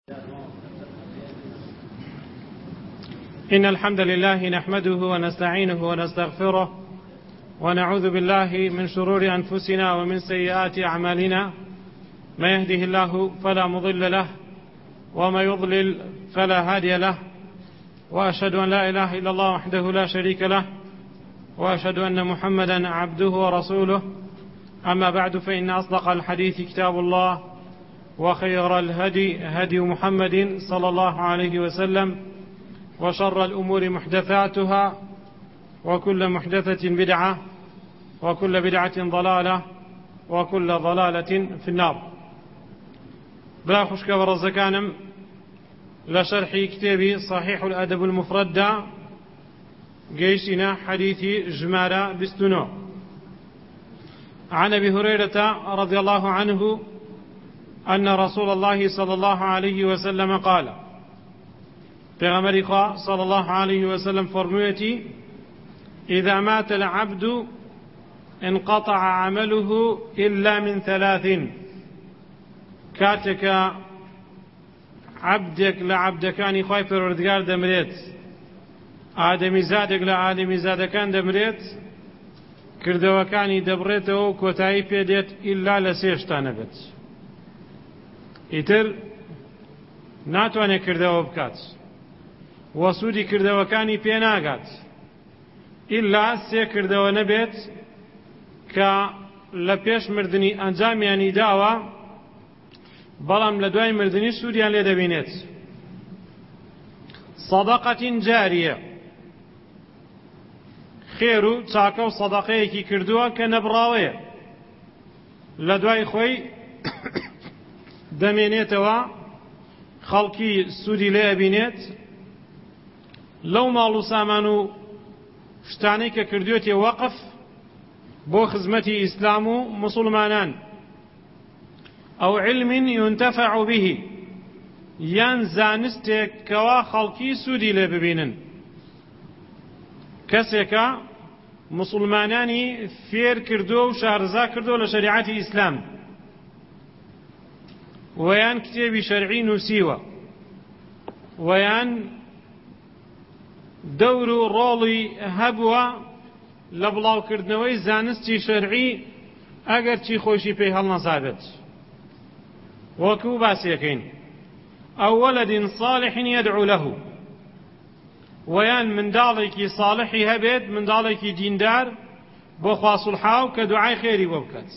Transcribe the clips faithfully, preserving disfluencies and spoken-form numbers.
إن الحمد لله نحمده ونستعينه ونستغفره ونعوذ بالله من شرور أنفسنا ومن سيئات أعمالنا. ما يهده الله فلا مضل له وما يضلل فلا هادي له، وأشهد أن لا إله إلا الله وحده لا شريك له، وأشهد أن محمدا عبده ورسوله. أما بعد، فإن أصدق الحديث كتاب الله، وخير الهدي هدي محمد صلى الله عليه وسلم، وشر الأمور محدثاتها، وكل محدثة بدعة، وكل بدعة ضلالة، وكل ضلالة في النار. بلا خشك ورزكانم لشرح كتابي صحيح الأدب المفرد جيشنا حديث جمارة بستنو عن أبي هريرة رضي الله عنه أن رسول الله صلى الله عليه وسلم قال: پیغمبر خدا صلى الله عليه وسلم فرمويتي: إذا مات العبد انقطع عمله إلا من ثلاث. كاتك عبدك لعبدكاني خواهي پروردگار دمريت، آدمي زادك لآدمي زادكان دمريت، کردەوەکانی دەبڕێتەوە و کۆتایی پێدێت ئیلا لە سێ شتانە بێت. ئیتر ناتوانێت کردەوە بکات، وەسوودی کردەوەکانی پێ ناگات ئیلا سێ کردەوە نەبێت کە لە پێش مردنی ئەنجامیانی داوە، بەڵام لە دوای مردنی سوودیان لێ دەبینێت. سەدەقەتین جاریە، خێر و چاکە و سەدەقەیەکی کردووە کە نەبڕاوەیە، لە دوای خۆی دەمێنێتەوە، خەڵکی سوودی لێ ئەبینێت لەو ماڵ و سامان و شتانەی کە کردوێتێ وەقف بۆ خزمەتی ئیسلام و موسڵمانان. ئەو علم ينتفع به، یان زانستێک کەوا خەڵکی سوودی لێ ببینن. کەسێکە مسلمانانی فێر کردو و شارزا کردو لە شریعەتی ئیسلام، ویان کتێبی شەرعی نووسیوە، ویان دەور و ڕۆڵی هەبووە لە بڵاوکردنەوەی زانستی شەرعی ئەگەر چی خۆشی پێی هەڵنەسابێت. وەکو باسیەکەین: ئەو وەلەدین صالحین یەدعو لەه، ویان منداڵێکی صالحی هەبێت، منداڵێکی دیندار بۆ خوا سوڵحاو کە دوعای خێری بۆ بکات.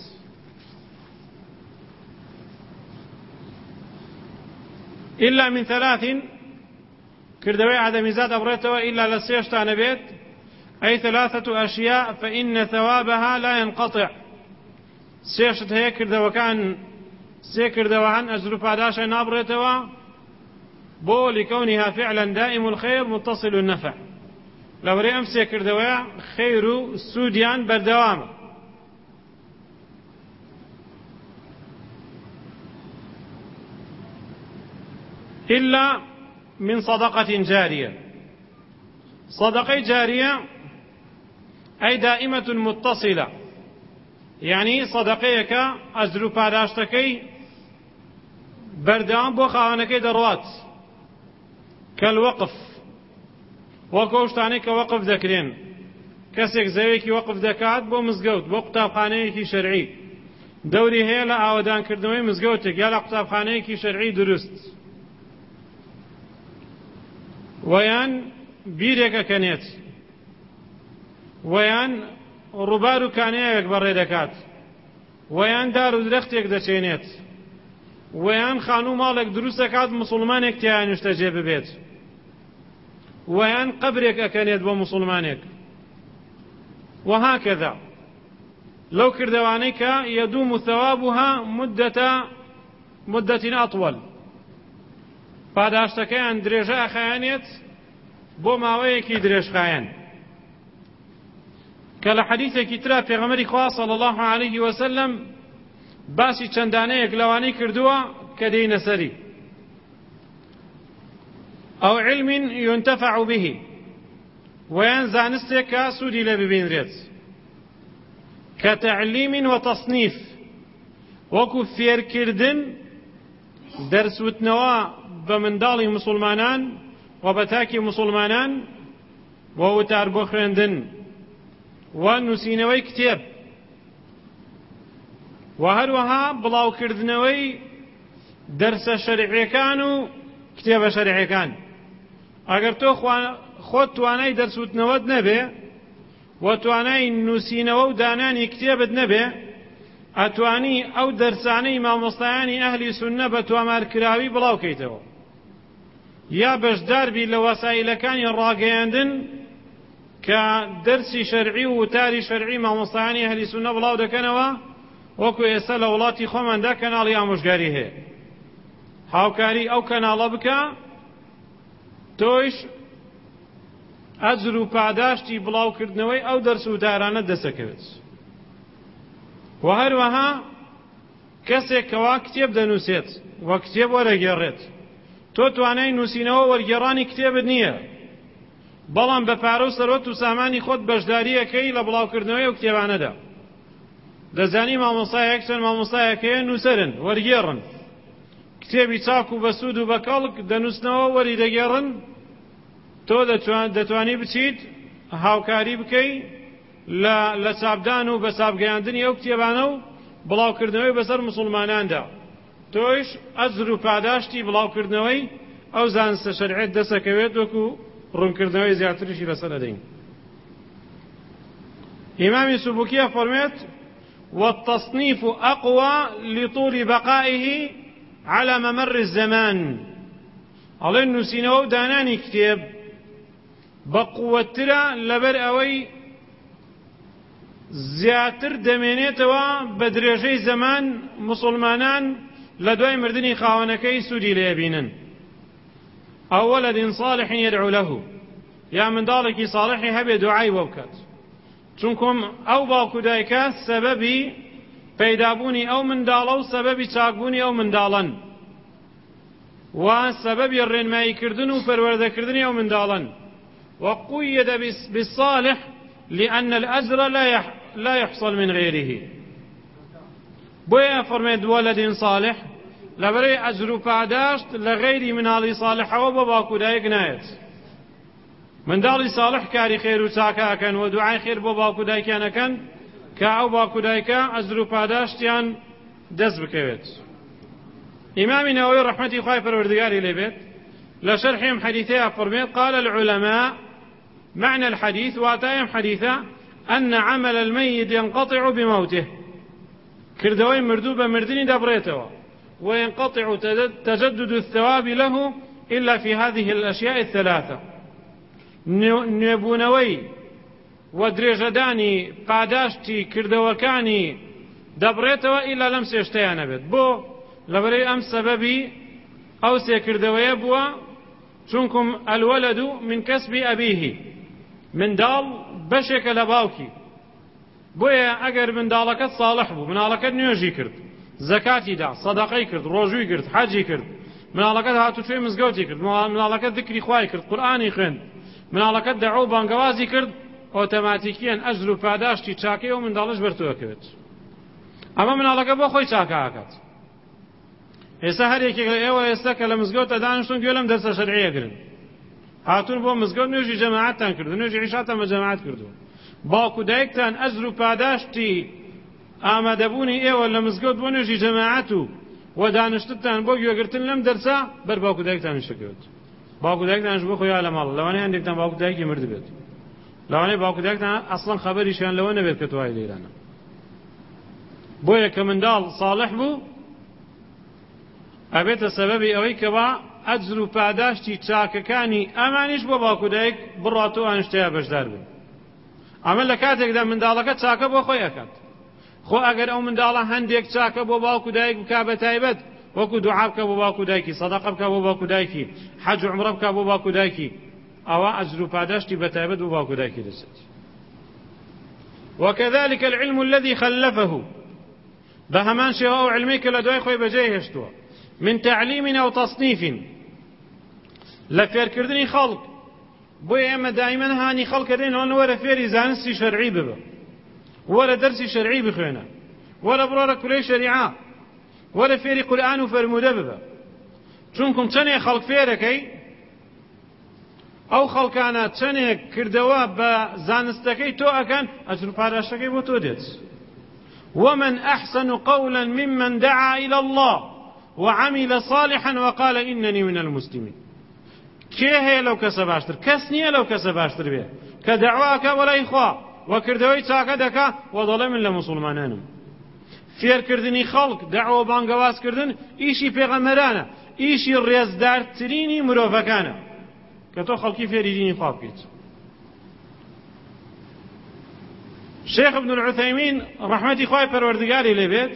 إلا من ثلاث، کردەوەی ئادەمیزاد ئەبڕێتەوە ئیلا لە سێ شتانە بێت. أي ثلاثة أشياء فإن ثوابها لا ينقطع. سێ شت هەیە کردەوەکان سێ کردەوەهان ئەجر و پاداشە نابڕێتەوە، بۆ لكونها فعلا دائم الخير متصل النفع. لەوەرەی ئەم سێ کردەوەیە خێر و سوودیان بەردەوامە. إلا من صدقة جارية. صدقة جارية أي دائمة متصلة، يعني صدقيك أجر پاداشتكي بردوام بۆ خاوەنەکەی دەڕوات، كالوقف، وەکو شتانەی کە وەقف دەکرێن. کەسێک زەوێکی وەقف دەکات بۆ مزگەوت، بۆ قوتابخانەیەکی شەرعی، دەوری هەیە لە ئاوەدانکردنەوەی مزگەوتێک یا لە قوتابخانەیەکی شەرعی دروست، ویان بیرێکەکەنێت، ویان ڕووبار و کانەیەک بەڕێ دەکات، ویان دار و درەختێک دەچێنێت، ویان خانوو ماڵێک دروست دەکات مسلمانێک تیان نیشتەجێ ببێت، ویان قبرێک ئەکەنێت بۆ مسلمانێک، وهكذا. لەو کردەوانەی کە يدوم ثوابها مدة مدة أطول، پاداشتەکەیان درێژە ئەخایەنێت بۆ ماوەیەکی درێژخایەن. کە لە حەدیثێکی ترا پێغەمبەری خوا صلی الله عليه وسلم باسی چەندانەیەک لەوانەی کردووە کە دێینە سەری. ئەو علم ينتفع به، ویان زانستێک کە سوودی لێ ببینرێت، کە تەعلیم وتصنیف، وەکو فێرکردن دەرسوتنەوە بە منداڵی مسلمانان و بە تاکی مسلمانان و وتار بۆ خوێندن و نووسینەوەی کتێب و هەروەها بڵاوکردنەوەی دەرسە شەرعیەکان و کتێبە شەرعیەکان. ئەگەر تۆ خۆت توانای دەرسوتنەوەت نەبێ و توانای نووسینەوە و دانانی کتێبت نەبێ، ئەتوانی ئەو دەرسانەی مامۆستایانی ئەهلی سوننە بە تۆمارکراوی بڵاوکەیتەوە، یا بەشداربی لە وەسایلەکانی ڕاگەیاندن کە دەرسی شەرعی و وتاری شەرعی مامۆستایانی ئەهلی سوننە بڵاو دەکەنەوە، وەکو ئێستا لە وڵاتی خۆماندا کەناڵی ئامۆژگاری هەیە. هاوکاری ئەو کەناڵە بکە، تۆیش ئەجر و پاداشتی بڵاوکردنەوەی ئەو دەرس و دارانە دەسەکەوێت. و هەروەها کەسێک کەوا کتێب دەنووسێت و کتێب وەرەگێڕێت، تۆ توانای نووسینەوە وەرگێڕانی کتێبت نییە، بەڵام بە پارە و سەرۆت و سامانی خۆت بەشداریەکەی لە بڵاوکردنەوەی ئەو کتێبانەدا. دەزانی مامۆستایەک چەند مامۆستایەکەیە نووسەرن وەرگێڕن، کتێبی چاک و بەسوود و بەکەڵک دەنووسنەوە وەری دەگێڕن، تۆ دەتوانی بچیت هاوکاری بکەی لە چاپدان و بە چاپگەیاندنی ئەو کتێبانە و بڵاوکردنەوەی بەسەر موسڵماناندا، تۆیش ئەجر و پاداشتی بڵاوکردنەوەی ئەو زانستە شەرعیت دەسەکەوێت، وەکو ڕوونکردنەوەی زیاتریشی لەسەر دەدەین. ئیمامی سوبوکیە فەرمێت: والتصنيف أقوى لطول بقائه على ممر الزمان. ئەڵێن نووسینەوە و دانانی کتێب بەقووەترە لەبەر ئەوەی زیاتر دەمێنێتەوە بە درێژەی زەمان موسڵمانان لە دوای مردنی خاوەنەکەی سوودی لێبینن. ئەو وەلەد صالح يدعو له، یا منداڵێکی صالحی هەبێ دوعای بۆ بکات، چونکم ئەو باوکو دایکە سەبەبی پەیدابوونی ئەو منداڵە و سەبەبی چاکبوونی ئەو منداڵن و سەبەبی ڕێنماییکردن و پەروەردەکردنی ئەو منداڵن. وقويد بالصالح لأن الأجر لا يحصل من غيره. بۆیە فەرمێت ولد صالح لەبەرەی ئەجر و پاداشت لە غەیری مناڵی صالحەوە بۆ باوکو دایک نایەت. منداڵی صالح کاری خێر و چاکە ئەکەن و دوعای خێر بۆ باوکو دایکیان ئەکەن کە ئەو باوکو دایکە ئەجر و پاداشتیان دەست بکەوێت. ئیمامی نەوەوی ڕەحمەتی خوای پەروەردگاری لێبێت لە شەرحی ئەم حەدیثەیە فەرمێت: قال العلماء معنى الحديث واتايم حديثا أن عمل الميت ينقطع بموته، كردوي مردوب مردني دبريتوا، وينقطع تجدد الثواب له إلا في هذه الأشياء الثلاثة: نبونوي ودرجداني قاداشتي كردوكاني دبريتوا إلا لم سيشتيان بيت بو لبري أم سببي أو سيكردوي بوا چونكم الولد من كسب أبيه، منداڵ بەشێکە لە باوکی، بۆیە ئەگەر منداڵەکەت ساڵح بوو، مناڵەکەت نوێژی کرد، زەکاتی دا، سەدەقەی کرد، ڕۆژووی کرد، حەجی کرد، مناڵەکەت هاتوچۆی مزگەوتی کرد، مناڵەکەت ذکری خوای کرد، قورئانی خوێند، مناڵەکەت دەعا و بانگەوازی کرد، ئۆتۆماتیکیان ئەجر و پاداشتی چاکەی ئەو منداڵش بەرتۆکەوێت. ئەمە مناڵەکە بۆ خۆی چاکە ئاکات. ئێستا هەر یەکێک لە ئێوە ئێستا کە لە مزگەوتە دانیشتون گوێ لەم دەرسە شەرعیەگرن، هاتون بۆ مزگەوت نوێژی جەماعەتتان کردو، نوێژی عیشاتان بە جەماعەت کردو، باوکو دایکتان ئەجر و پاداشتی ئامادەبوونی ئێوە لە مزگەوت بۆ نوێژی جەماعەت و و دانیشتتان بۆ گوێگرتن لەم دەرسە بەر باوکو دایکتان شەکەوێت. باوکو دایکتانش بۆ خۆیان لە ماڵ، لەوانەیە هەندێکتان باوکو دایکی مرد بێت، لەوانەیە باوکو دایکتان ئەسڵەن خەبەریشیان لەوە نەبێت کە توای لێرانە. بۆیە کە منداڵ ساڵح بوو ئەبێتە سەبەبی ئەوەی کەوا ئەجر و پاداشتی چاکەکانی ئەمانیش بۆ باوکو دایک بڕاتەوە ئەن شتەیە بەشدار بن. ئەمە لە کاتێکدا منداڵەکە چاکە بۆ خۆی ئەکات. خۆ ئەگەر ئەو منداڵە هەندێک چاکە بۆ باوکو دایک بکا بە تایبەت، وەکو دوعا بکە بۆ باوکو دایکی، سەدەقە بکە بۆ باوکو دایکی، حەج و عومرە بکە بۆ باوکو دایکی، ئەوە ئەجر و پاداشتی بە تایبەت بۆ باوکو دایکی دەچێت. وكذلك العلم الذي خلفه، بهمان شێوە ئەو علمەی کە لە دوای خۆی بەجێ هێشتووە، من تعليم أو تصنيف، لفێرکردنی خەڵک. بۆیە ئێمە دائیمەن هانی خەڵکەدەین ئەوە وەرە فێری زانستی شەرعی ببە، وەرە دەرسی شەرعی بخوێنە، وەرە بڕۆرە کولەی شەریعە، وەرە فێری قورئان و فەرموودە ببە. چونکم چەندێک خەڵک فێرەکەی ئەو خەڵکانە چەندێک کردەوە بە زانستەکەی تۆ ئەکەن ئەجر و پاداشتەکەی بۆ تۆ دێت. ومن أحسن قولا ممن دعا إلى الله وعمل صالحا وقال إنني من المسلمين. کێ هەیە لەو کەسە باشتر؟ کەس نییە لەو کەسە باشتر بێ کە دەعواکە وەلای خوا وەکردەوەی چاکە دەکا و دەڵێ من لە موسڵمانانم. فێرکردنی خەڵک دەعوە بانگەوازکردن ئیشی پێغەمبەرانە، ئیشی ڕێزدارترینی مرۆڤەکانە کە تۆ خەڵکی فێری دینی خوا بکەیت. شێخ ابن العثەیمین ڕەحمەتی خوای پەروەردگاری لێبێت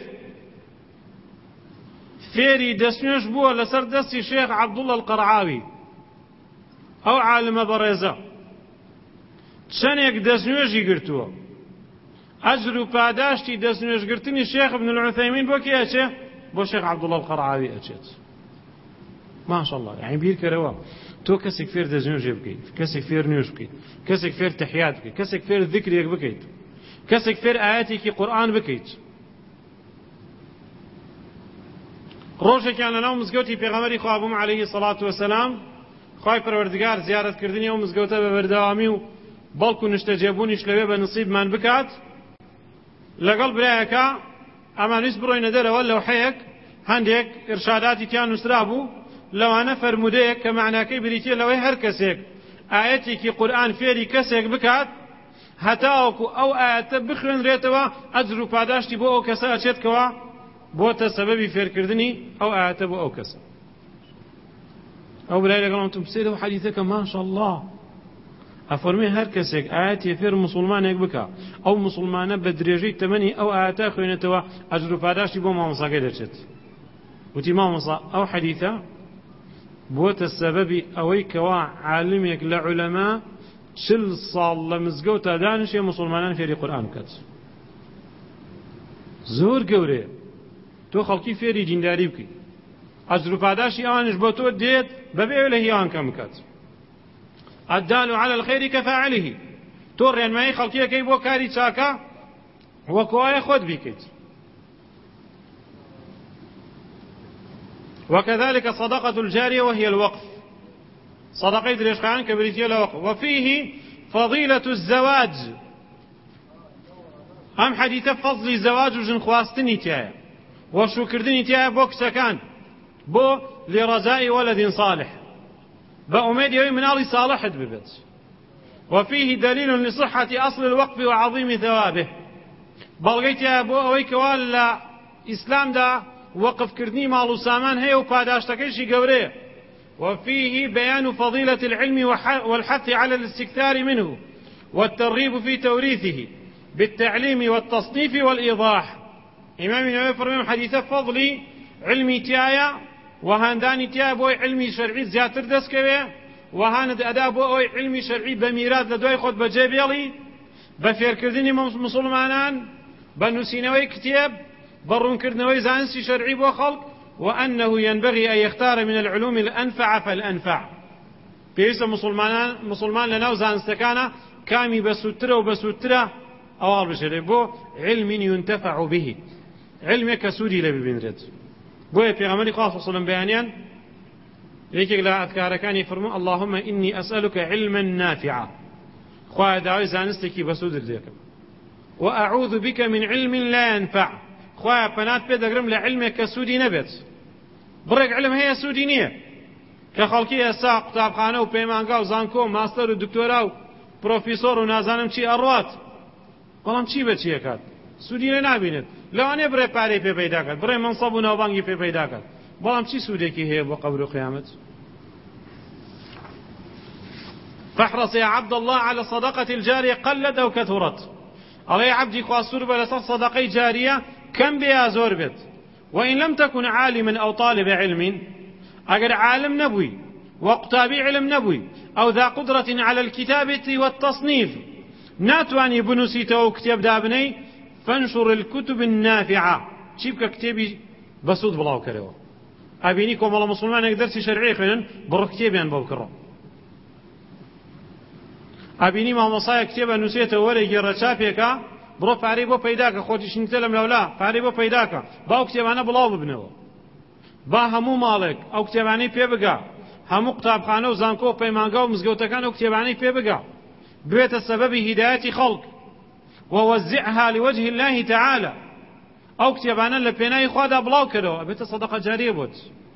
فێری دەستنوێژ بووە لەسەر دەستی شێخ عەبدوڵڵا القەرعاوی، ئەو عالمە بەڕێزە چەندێک دەستنوێژی گرتووە. ئەجر و پاداشتی دەستنوێژگرتنی شێخ ابن العثەیمین بۆ کێ ئەچێ؟ بۆ شێخ عەبدوڵڵا القەرعاوی ئەچێت. ماشەڵڵا، یعنی بیرکەرەوە تۆ کەسێک فێر دەستنوێژێ بکەیت، کەسێک فێر نوێژ بکەیت، کەسێک فێر تەحیات بکەیت، کەسێک فێر ذیکرێک بکەیت، کەسێک فێر ئاەتێکی قورئان بکەیت. ڕۆژێکیان لەناو مزگەوتی پێغەمبەری خوا بووم عەلەیهی سەڵات وەسەلام، خوای پەروەردگار زیارەتکردنی ئەو مزگەوتە بە بەردەوامی و بەڵکو نیشتە جێبوونیش لەوێ بە نسیبمان بکات، لەگەڵ برایەکە ئەمانویست بڕۆینە دەرەوە لەوحەیەک هەندێک ئرشاداتی تیان نووسرا بوو، لەوانە فەرمودەیەک کە معناکەی بریتیە لەوەی هەر کەسێک ئاەتێکی قورئان فێری کەسێک بکات هەتاوەکو ئەو ئاەتە بخوێنرێتەوە ئەجر و پاداشتی بۆ ئەو کەسە ئەچێتکەوە بۆتە سەبەبی فێرکردنی ئەو ئاەتە بۆ ئەو کەسە. ئەو برای لەگەڵم تم بسێت ئەو حەدیثەکە ماشەڵڵا ئەفەرمێ هەر کەسێک ئاەتی فێر موسڵمانێک بکە ئەو موسڵمانە بە درێژەی تەمەنی ئەو ئاەتە خوێنێتەوە ئەجر و پاداشتی بۆ مامۆساکەی دەچێت. وتی مامۆسا ئەو حەدیثە بۆتە سەبەبی ئەوەی کەوا عالمێک لە عولەما چل ساڵ لە مزگەوتە دانیشێ موسڵمانان فێری قورئان بکات. زۆر گەورەیە تۆ خەڵکی فێری دینداری بکەیت، ئەجر و پاداشی ئەوانش بۆ تۆ دێت بەبێ لە هیوان کەم بکات. الدال على الخير كفاعله، تۆ ڕێنمایی خەڵکیەکەی بۆ کاری چاکە وەکوایە خۆت بیکەیت. وكذلك صدقة الجارية وهي الوقف، صدقة دريشخان كبريتية لوقف. وفيه فضيلة الزواج، هم حديث فضل الزواج وجن خواستني تيايا وشكردني تيايا بوك سكان بو لرزاء ولد صالح بأميد يوم من آل صالح ببت. وفيه دليل لصحة أصل الوقف وعظيم ثوابه، بلغيت يا أبو أويك ولا إسلام دا وقف كردني مالو سامان هي وباداشتكيشي قوريه. وفيه بيان فضيلة العلم والحث على الاستكثار منه والترغيب في توريثه بالتعليم والتصنيف والإيضاح. إمام النووي فرمي حديث فضل علمي تيايا وهانداني تيايا بوي علمي شرعي زياتر دسكوي وهاند أدا بوي علمي شرعي بميراد لدوي خود بجيبيلي بفير كردني مسلمانان بنوسينوي كتاب برون كردنوي زانسي شرعي بو خلق. وأنه ينبغي أن يختار من العلوم الأنفع فالأنفع، بيس مسلمان مسلمان لنا وزانستكانا كامي بسوترة وبسوترة أوال بشري بو علم ينتفع به، علم كسودي لبي بنرد بو في غمري خاص وصلا بيانيا يكيك لا أذكار كان يفرمو اللهم إني أسألك علما نافعا، خواه دعوي زانستكي بسود لديك، وأعوذ بك من علم لا ينفع، خواه پنات پێ دەگرم لە علمێک کە سوودی نەبێت. بڕێک علم هەیە سوودی نییە کە خەڵکی ئێستا قوتابخانە و پەیمانگا و زانکۆ و ماستەر و دکتۆرا و پرۆفیسۆر و نازانم چی ئەڕوات، بەڵام چی بە چیەکات سوودی لێ نابینێت. لەوانەیە بڕێ پارەی پێ پەیداکات، بڕێ مەنسەب و ناوبانگی پێ پەیداکات، بەڵام چی سوودێکی هەیە بۆ قەبر و قیامەت؟ فاحرص يا عبد الله على صدقة الجارية قلت أو كثرت. الله يا عبدي خواصور بلسات صدقة جارية كم بها زور بيت. وإن لم تكن عالما أو طالب علم، أجر عالم نبوي وقتابي علم نبوي أو ذا قدرة على الكتابة والتصنيف ناتواني بنسيته وكتاب دابني فانشر الكتب النافعة، شبك كتابي بسود بلاو كريوه أبينيكم والله مسلمان يقدرسي شرعي خلين برو كتابيان بوكرو أبيني ما مصايا كتابا نسيته ولا يجرى شابيكا برو پارەی بۆ پەیداکە خۆتیش نیتە لەم لەولا پارەی بۆ پەیداکە باو کتێبانە بڵاو ببنەوە با هەموو ماڵێک ئەو کتێبانەی پێ بگا، هەموو قوتابخانە و زانکۆ و پەیمانگا و مزگەوتەکان ئەو کتێبانەی پێ بگا، بێتە سەبەبی هیدایەتی خەڵک. ووزعها لوجه الله تعالى، ئەو کتێبانە لە پێناوی خوادا بڵاو کردەوە، بێتە سەدەقە جاریە بۆت.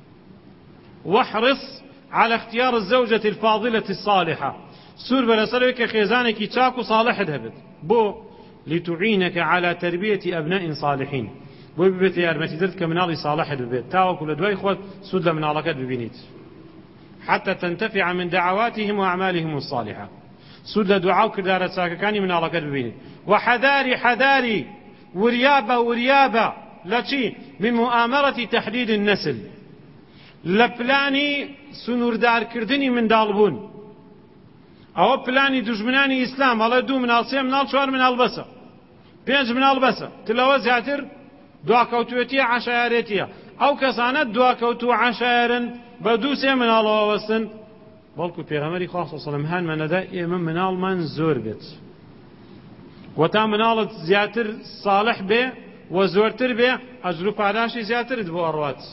واحرص على اختيار الزوجة الفاضلة الصالحة، سور بلسلوك خيزانك تشاك صالح هبت بو لتعينك على تربية أبناء صالحين، بو ببيت يا أرمتي درتك من الله صالح ببيت تاوك ولدواي إخوات سود من علاقات ببينيت حتى تنتفع من دعواتهم وأعمالهم الصالحة، سود دعاء كدارة ساككاني من علاقات ببينيت. وحذاري حذاري وريابة وريابة لشي من مؤامرة تحديد النسل، لبلاني سنوردار كردني من دالبون، او بلاني دجمناني اسلام هلا دو منال سي منال چوار منال بسا پنج منال بسا تلاوه زیاتر دوا کوتویتی عشایرتیه او کسانت دوا کوتو عشایرن بدو سي منال وستن بلکو پیغمبری خاص صلی الله علیه و سلم هان من دا ایمن منال من زور بيت وتا منال زیاتر صالح به و زورتر به اجر پاداشی زیاتر دو اروات.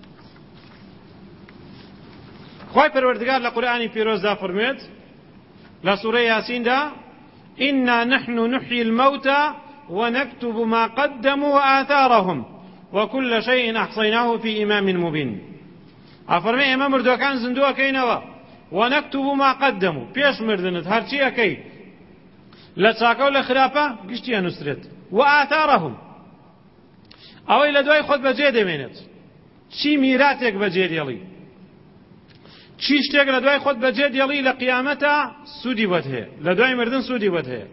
خوای پروردگار لقرآنی پیروز دا فرمید لسورة ياسين دا إنا نحن نحيي الموتى ونكتب ما قدموا وآثارهم وكل شيء أحصيناه في إمام مبين. أفرمي إمام مردو كان زندوه كينوا ونكتب ما قدموا بيش مردنت هرشي أكي لتساكو لخرافة قشتيا نسرت وآثارهم أو إلى دواي خد بجيد منت شي ميراتك بجيد يلي چی شتێک لە دوای خۆت بەجێ دێڵی لە قیامەتە سوودی بۆت هەیە، لە دوای مردن سوودی بۆت هەیە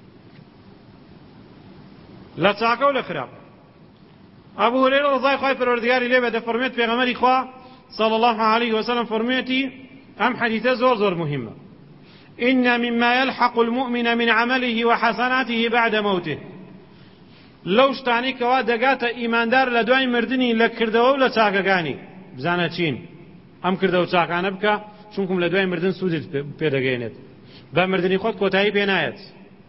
لە چاکە و لە خراپ. ئەبوو هورێرە ڕەضای خوای پەروەردگاری لێ بێ دەفەرمێت پێغەمبەری خوا صلی الله عليه وسلم فەرموویەتی ئەم حەدیثە زۆر زۆر مهمە إن مما يلحق المؤمن من عمله وحسناته بعد موته، لەو شتانی کەوا دەگاتە ئیماندار لە دوای مردنی لە کردەوە و لە چاکەکانی بزانە چین ئەم کردەوە چاکانە بکە چونکم لە دوای مردن سوودت پێدەگەێنێت، بە مردنی خۆت کۆتایی پێ نایەت.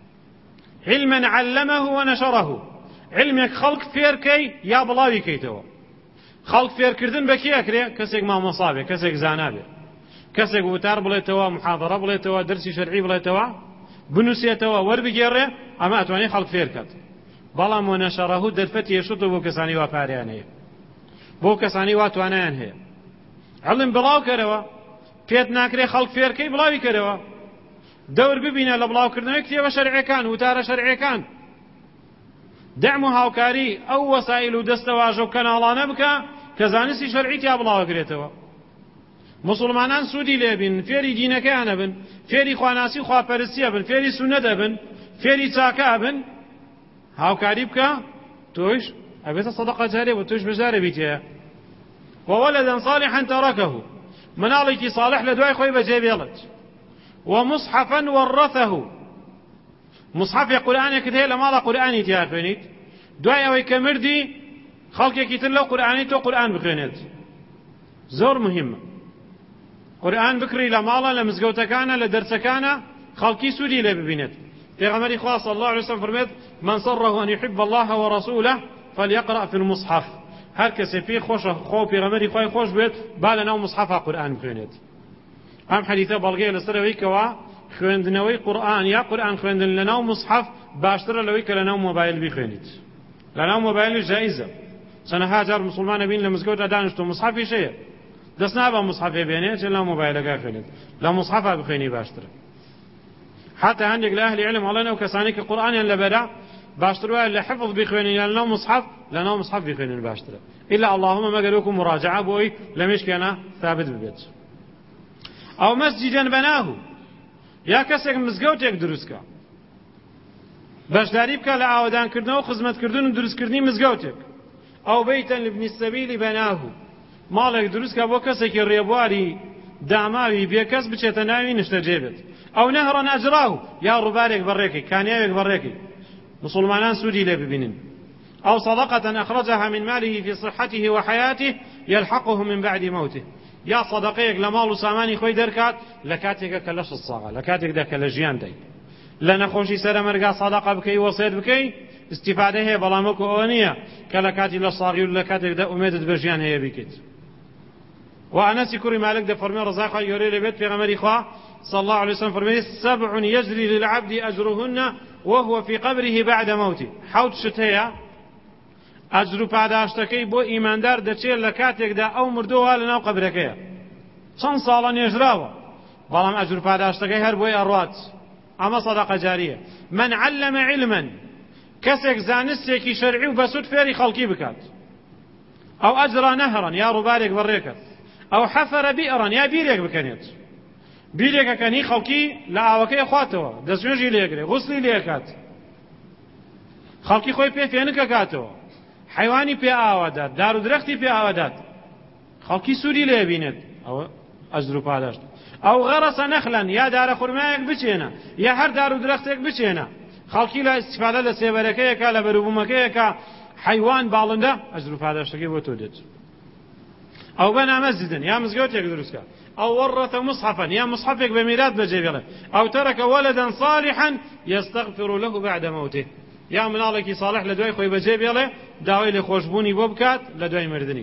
علما علمه ونشره، علمێک خەڵک فێرکەی یا بڵاوی کەیتەوە. خەڵک فێرکردن بە کێ ئەکرێ؟ کەسێک مامۆسا بێ، کەسێک زانا بێ، کەسێک وتار بڵێتەوە، محاضەڕە بڵێتەوە، دەرسی شەرعی بڵێتەوە، بنووسێتەوە، وەربگێڕێ، ئەمە ئەتوانێت خەڵک فێرکات. بەڵام وەنەشەڕەهو دەرفەتی هێشتووە بۆ کەسانی وا پاریان هەیە، بۆ کەسانی وا توانایان هەیە. علم بڵاو کەرەوە پێت ناکرێ خەڵک فێرکەی بڵاوی کەرەوە، دەور ببینە لە بڵاوکردنەوەی کتێبە شەرعیەکان وتارە شەرعیەکان، دەعم و هاوکاری ئەو وەسایل و دەستەواژە و کەناڵانە بکە کە زانستی شەرعی تیا بڵاوەکرێتەوە. مسلمانان سوودی لێبن، فێری دینەکەیانە بن، فێری خواناسی و خواپەرستیە بن، فێری سونەت ئەبن، فێری چاکە ئەبن، هاوکاری بکە، تۆیش ئەبێتە سەدەقە جارێ بۆ تۆیش بەجارە بیتەیە. وولدا صالحا تركه، مناڵێکی صالح لە دوای خۆی بەجێ بێڵێت. ومصحفا ورثه، مصحفی قورئانێکت هەیە لە ماڵە قورئانی تیا خوێنیت، دوای ئەوەی کە مردی خەڵکێکی تر لەو قورئانی تۆ قورئان بخوێنێت. زۆر مهمە قورئان بکڕی لە ماڵە، لە مزگەوتەکانە، لە دەرسەکانە، خەڵکی سوودی لێ ببینێت. پێغەمبەری خوا صلی الله عليه وسلم فەرمێت من سره أن يحب الله ورسوله فليقرأ في المصحف، هر کسی پی خوش خو پیغمبری خوای خوش بێت با لەناو مصحفە قورئان بخوێنێت. ئەم حەدیثە بەڵگەیە لەسەرەوەی کەوا خوێندنەوەی قورئان یا قورئان خوێندن لەناو مصحف باشترە لەوەی کە لەناو مۆبایل بیخوێنیت. لەناو مۆبایل جایزە، چەندەها جار مسلمانە بین لە مزگەوتە دانیشتۆ مصحفیش هەیە، دەست نابە مصحفێ بێنێت چ لەناو مۆبایلەکە خوێنێت، لە مصحفە بخوێنی باشترە. حتی هەندێک لە ئەهلی علم هەڵێن ئەو کەسانی کە قورئانیان لەبەرە باشتر وایە لە حفظ بخوێنین یا لەناو مصحف، لەناو مصحف بخوێنین باشترە، إلا اللهم مەگەر وەکو مراجعە بۆی لە مشکێنە ثابت ببێت. ئەو مەسجیدەن بەناهو، یا کەسێک مزگەوتێک دروستکە بەشداری بکە لە ئاوەدانکردنەوە و خزمەتکردن و دروستکردنی مزگەوتێک. ئەو بەیتەن لابنی السەبیلی بەناهو، ماڵێک دروستکە بۆ کەسێکی ڕێبواری داماوی بێکەس بچێتە ناوی نیشتەجێ بێت. ئەو نەهڕەن ئەجراهو، یا ڕووبارێک بەڕێکی، کانیاوێک بەڕێکی، مسلمانان سوودی لێ ببینن. أو صدقة أخرجها من ماله في صحته وحياته يلحقه من بعد موته، يا صدقيك لمال ساماني خوي دركات لكاتك كلش الصاغة، لكاتك ذاك لجيان داي لنا خوشي سر مرقا صدقة بكي وصيد بكي استفادة هي بلامك أونية كلكاتي للصاغي ولكاتك ذا أميدت بجيان هي بكيت. وأنس كوري مالك ده فرمي رزاق يوري لبيت في غمر إخوة صلى الله عليه وسلم فرمي سبع يجري للعبد أجرهن وهو في قبره بعد موته حوت شتيا أجر پاداشتەکەی بۆ ئیماندار دەچێت لە کاتێکدا ئەو مردووە لەناو قەبرەکەیە چەند ساڵە نێژراوە بەڵام ئەجر پاداشتەکەی هەر بۆی ئەڕوات ئەمە سەدەقە جاریە من علم علما کەسێک زانستێکی شەرعی و بەسوود فێری خەڵکی بکات ئەو ئەجرا نەهڕن یا ڕووبارێک بەڕێکرد ئەو حەفەرە بیئڕن یا بیرێک بکەنێت بیرێکەکەنی خەڵکی لە ئاوەکەی خواتەوە دەستنوێژی لێگرێ غوسلی لێکات خەڵکی خۆی پێ فێنکە کاتەوە حیوانی پێ ئاوادات دار و درەختی پێ ئاوادات خەڵکی سووری لێ بینێت ئەوە ئەجر و پاداشت ئەو غەرەسە نەخلەن یا دارە خورمایەک بچێنە یا هەر دار و درەختێک بچێنە خەڵکی لە ئیستیفادە لە سێبەرەکەیەکە لە بەروبوومەکەیەکە حیوان باڵندە ئەجر و پاداشتەکەی بۆ تۆ دێت ئەو بەنا مەسجدن یا مزگەوتێک دروستکە ئەو وەڕەتە مصحفا یا مصحفێک بە میرات بەجێ بێڵێ ئەو تەرەکە وەلەدەن صالحا يستغفر له بعد موته یا مناڵێکی صالح لە دوای خۆی بەجێ بێڵێ داوای لێ خۆشبوونی بۆ بکات لە دوای مردنی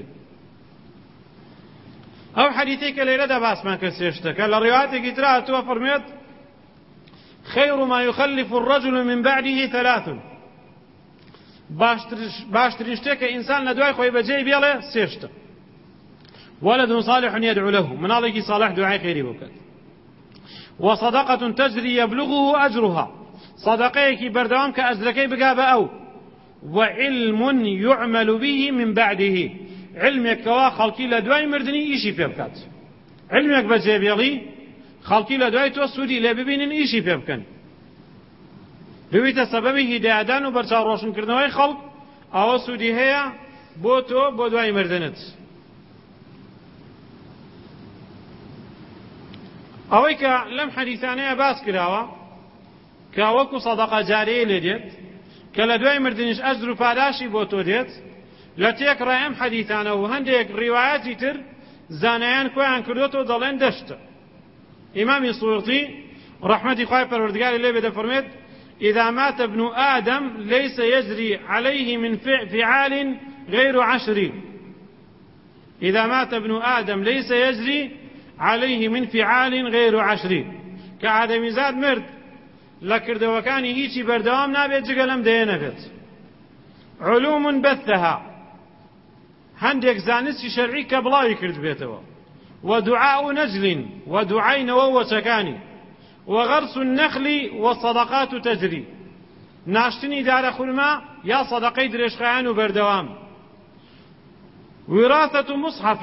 ئەو حەدیثەی کە لێرەدا باسمان کرد سێشتەکە لە ڕێواتێکی تر هاتووە فەرمێت خير ما يخلف الرجل من بعده ثلاث باشترین شتێک کە ئینسان لە دوای خۆی بەجێ بێڵێ سێشتە ولد صالح يدعو له مناڵێکی صالح دوعای خێری بۆ بکات وصدقة تجري يبلغه أجرها صدقەیەکی بەردەوام کە ئەجرەکەی بگا بە ئەو وعلم يعمل به من بعده علمێک کەوا خەڵکی لە دوای مردنی ئیشی پێ بکات علمێک بەجێبێڵی خەڵکی لە دوای تۆ سوودی لێ ببینن ئیشی پێ بکەن ببیتە سەبەبی هیدایەدان و بەرچاوڕۆشنکردنەوەی خەڵک ئەوە سوودی هەیە بۆ تۆ بۆ دوای مردنت ئەوەی کە لەم حەدیثانەیە باس کراوە کە وەکو سەدەقە جاریە لێ دێت کە لە دوای مردنیش ئەجر و پاداشی بۆ تۆ دێت لە تێکڕای ئەم حەدیثانە و هەندێک ڕیوایەتی تر زانایان کۆیان کردوتەوە دەڵێن دەشتە ئیمامی سووڕتی ڕەحمەتی خوای پەروەردگاری لێ بێ دەفەرمێت إذا مات ابن آدم ليس يجري عليه من فعال غير عشر إذا مات ابن آدم ليس يجري عليه من فعال غير عشر كآدمي زاد مرد لكردوكاني هيچي بردوام نابێت جگە لەم دەیە نەبێت علوم بثها هەندێک زانستی شەرعی کە بڵاوی کرد بێتەوە ودعاء نجل ودعاء نووەچەکانی وغرس النخل والصدقات تجري ناشتنی دارە خورما یا صدقەی درێژخایان و بەردەوام وراثة مصحف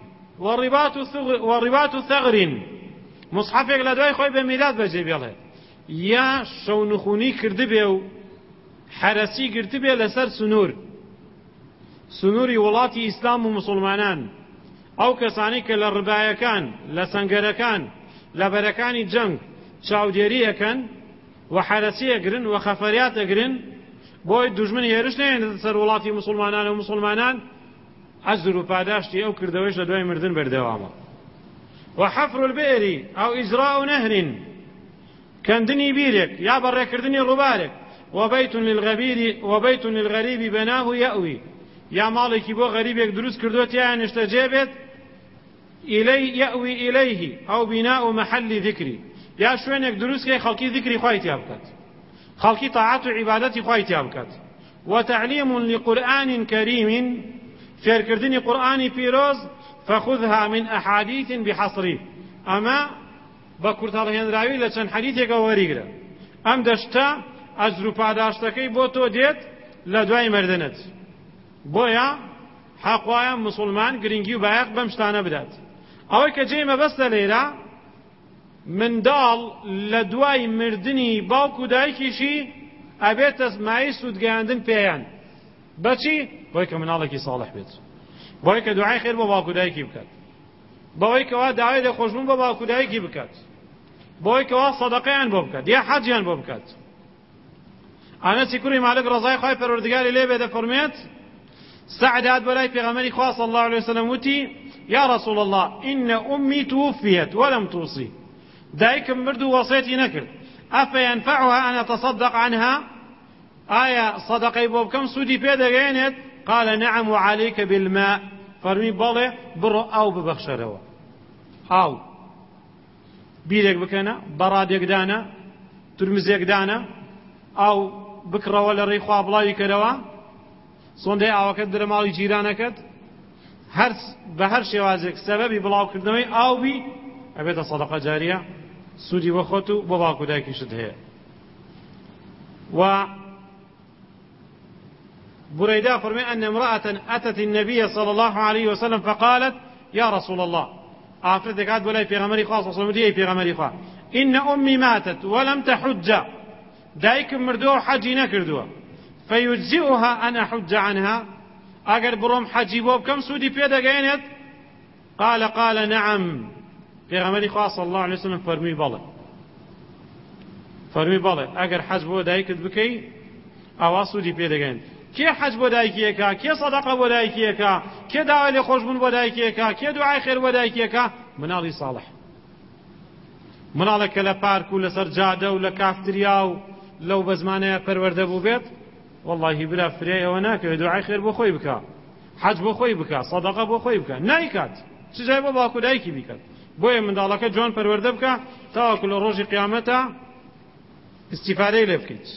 ورباط ثغر مصحفێک لە دوای خۆی بە میلاد بەجێ بێڵێ یا شەونخونی کردبێ و حرەسی گرتبێ لەسەر سنوور سنووری وڵاتی ئیسلام و مسلمانان ئەو کەسانی کە لە ڕبایەکان لە سەنگەرەکان لە بەرەکانی جەنگ چاودێریەکەن و حرەسیەگرن و خەفەریاتەگرن بۆی دوژمن هێرش نێنێتە سەر وڵاتی مسلمانان و مسلمانان ئەجر و پاداشتی ئەو کردەوەیش لە دوای مردن بەردەوامە وحفر البئر ئەو ئیجراء نهر کەندنی بیرێک یا بەڕێکردنی ڕووبارێک وبيت للغبير وبيت للغريب بناه يأوي يا مالكي بو غريبك دروس كردوت يعني اشتجابت إلي يأوي إليه أو بناء محل ذكري يا شوينك دروس كي خلقي ذكري خوايتي أبكت خلقي طاعات وعبادتي خوايتي أبكت وتعليم لقرآن كريم فيركردني قرآني بيروز فخذها من أحاديث بحصري أما بكرتال هنراوي لچن حديثك وريقرا أم دشتا ئەجر و پاداشتەکەی بۆ تۆ دێت لە دوای مردنت بۆیە حەقوایە مسلمان گرنگی و بایەق بەم شتانە بدات ئەوەی کە جێ مەبەستە لێرە منداڵ لە دوای مردنی باوک و دایکیشی ئەبێتە مای سوودگەیاندن پێیان بەچی بۆی کە مناڵێکی ساڵح بێت بۆی کە دوعای خێر بۆ باوک و دایکی بکات بۆی کەوا داوای لێخۆشبوون بۆ باوک و دایکی بکات بۆی کەوا سەدەقەیان بۆ بکات یا حەجیان بۆ بکات ئەنەسی کوڕی مالک ڕەزای خوای پەروەردگاری لێ بێ دەفەرمێت سەعد هات بەلای پێغەمبەری خوا صلی الله عليه وسلم وتی یا رسول الله إن أمي توفيت ولم توصي دایکم مرد و وەسیەتی نەکرد أفينفعها أن أتصدق عنها ئایا سەدەقەی بۆ بکەم سوودی پێ دەگەێنێت قال نعم وعليك بالماء فەرمی بەڵێ بڕۆ ئاو ببەخشەرەوە، ئاو بیرێک بکەنە، بەڕادێکدانە، تورمزێکدانە، ئاو بکڕەوە لە ڕێی خوا بڵاوی کەرەوە، سۆندەی ئاوەکەت درە ماڵی جیرانەکەت، هەر بە هەر شێوازێک سەبەبی بڵاوکردنەوەی ئاوبی ئەبێتە سەدەقە جاریە، سوودی بۆ خۆت و بۆ باوکو دایکیشت هەیە. و بريدة فرمي أن امرأة أتت النبي صلى الله عليه وسلم فقالت يا رسول الله أفردك عاد ولا في غمري خاص وصلمدي في غمري خاص إن أمي ماتت ولم تحج دايك مردوه حجي نكردوه فيجزئها أن أحج عنها أقر بروم حجي بوب كم سودي بيدا قينت قال قال نعم في غمري خاص صلى الله عليه وسلم فرمي بالله فرمي بالله أقر حج بو دايك بكي أو سودي بيدا قينت کێ حەج بۆ دایکیەکە، کێ سەدەقە بۆ دایکیەکە، کێ داوای لێ خۆشبوون بۆ دایکیەکە، کێ دوعای خێر بۆ دایکیەکە؟ مناڵی ساڵح، مناڵێک کە لە پارک و لەسەر جادە و لە کافتریا و لەو بە زمانەیە پەروەردە بوو بێت، وەڵڵاهی برا فرێ ئەوە ناکەوێت دوعای خێر بۆ خۆی بکە، حەج بۆ خۆی بکە، سەدەقە بۆ خۆی بکە، نایکات چ جای بۆ باوکو دایکی بیکات. بۆیە منداڵەکە جوان پەروەردە بکە تاوەکو لە ڕۆژی قیامەتە استیفادەی لێ بکەیت.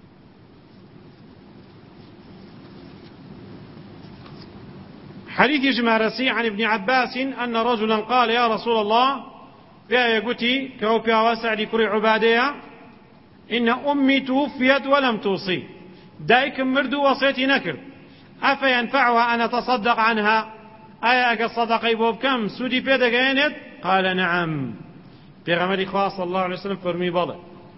حديث جمارسي عن ابن عباس أن رجلا قال يا رسول الله يا يقتي كوبيا واسع كري عبادية إن أمي توفيت ولم توصي دايك مردو وصيتي نكر أفينفعها أن أتصدق عنها أي أقل صدقي بوب كم سودي بيدا قينت قال نعم في غمري خاص صلى الله عليه وسلم فرمي بضع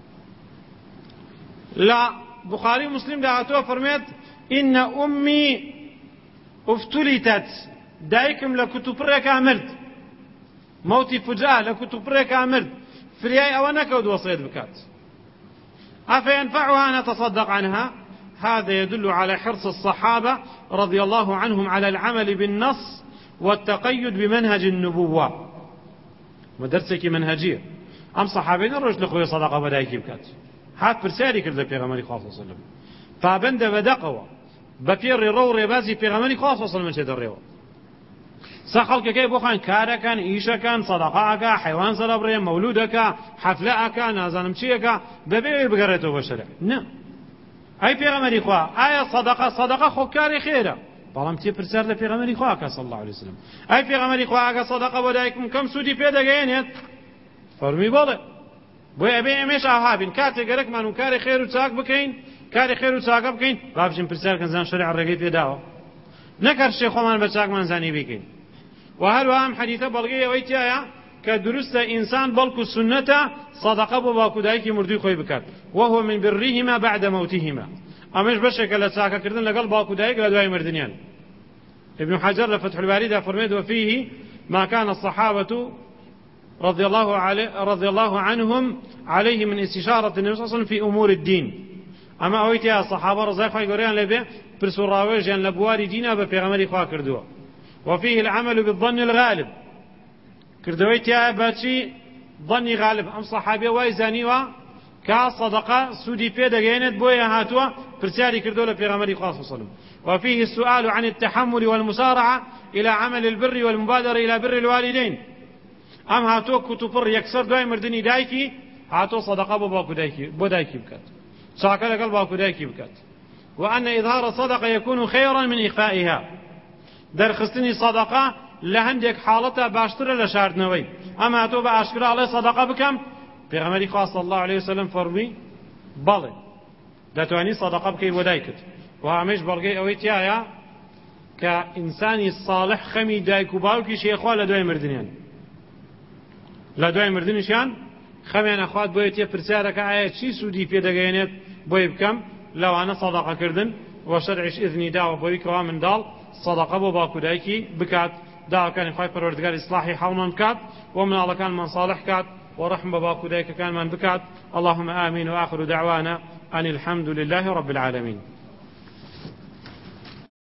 لا بخاري مسلم دعاتوه فرميت إن أمي افتلتت دايكم لكتوبريكا مرد موتي فجاء لكتوبريكا مرد فرياي او نكود وصيد بكات أفينفعها أن أتصدق عنها. هذا يدل على حرص الصحابة رضي الله عنهم على العمل بالنص والتقيد بمنهج النبوة ودرسك منهجية أم صحابين الرجل خوي صدقة بدايكي بكات هات برسالي كرد بيغمري خاصة صلى الله عليه وسلم فابند بدقوا بەپێڕێ ڕەو ڕێبازی پێغەمبەری خوا صلی الله علیه و سلم چێتە ڕێوە سا خەڵکەکەی بۆخۆیان کارەکەن ئیشەکەن سەدەقەکە حیوان سەرەبڕێ مەولودەکە حەفلەکە نازانم چیەکە بەبێ بگەڕێتەوە بە شەرع نە ئەی پێغەمبەری خوا ئایا سەدەقە سەدەقە خۆ کاری خێرە بەڵام تێ پرسیار لە پێغەمبەری خوا کە صلی الله علیه و سلم ئەی پێغەمبەری خوا ئەگە سەدەقە بۆ دایکم کەم سوودی پێدەگەێنێت فەرمی بەڵێ بۆیە ئەبێ ئێمەش ئاها بین کاتێک گەرەکمان و کاری خێر و چاک بکەین کاری خێر و چاکە بکەین با بچین پرسیارکەن زان شەریع ڕێگەی پێداوە نەکەر شێ خۆمان بە چاکمان زانی بیکەین. و هەروەها ئەم حەدیثە بەڵگەی ئەوەی تایە کە دروستە ئینسان بەڵکو سنەتە سەدەقە بۆ باوکو دایکی مردووی خۆی بکات وهو من برهما بعد موتهما ئەمەش بەشێکە لە چاکەکردن لەگەڵ باوکو دایک لە دوای مردنیان. ابن حجر لە فتح الباری دا فەرمێت وفيه ما كان الصحابة رضي الله عليه رضي الله عنهم عليه من استشارة النبي صلى الله عليه وسلم في أمور الدين. أما أويتها الصحابة رضي الله عنهم لبه برسول راويجان لبواري دينا ببيغمري خوا كردوه. وفيه العمل بالظن الغالب كردويتها باتشي ظني غالب أم صحابي وايزانيوا كصدقة سودي بيدا جينت بويا هاتوا برسالي كردوه لبيغمري خوا صلى الله عليه وسلم. وفيه السؤال عن التحمل والمسارعة إلى عمل البر والمبادرة إلى بر الوالدين. أم هاتوا كتفر يكسر دواي مردني دايكي هاتوا صدقة بباكو دايكي بودايكي بكات ساكا لقل باكو دايكي بكات. وأن إظهار الصدقة يكون خيرا من إخفائها درخستني صدقة لهندك حالتها باشتر لشاردنوي أما هاتوا بأشكر عليه صدقة بكم بيغمري خاص الله عليه وسلم فرمي بالي داتواني صدقة بكي ودايكت وهمش بلغي أويتيايا كإنساني صالح خمي دايكو باوكي شيخوا لدواي مردنيان لدواي مردنشان خميان أخوات بويتيا فرسارك آيات شي سودي في دقينات بوي بكم لو أنا صدقة كردن وشرعش إذني داوة بوي كوا من دال صدقة بو باكو دايكي بكات داوة كان خواهي پروردگار إصلاحي حونا كات ومن الله كان من صالح كات ورحمة باكو دايك كان من بكات. اللهم آمين وآخر دعوانا أن الحمد لله رب العالمين.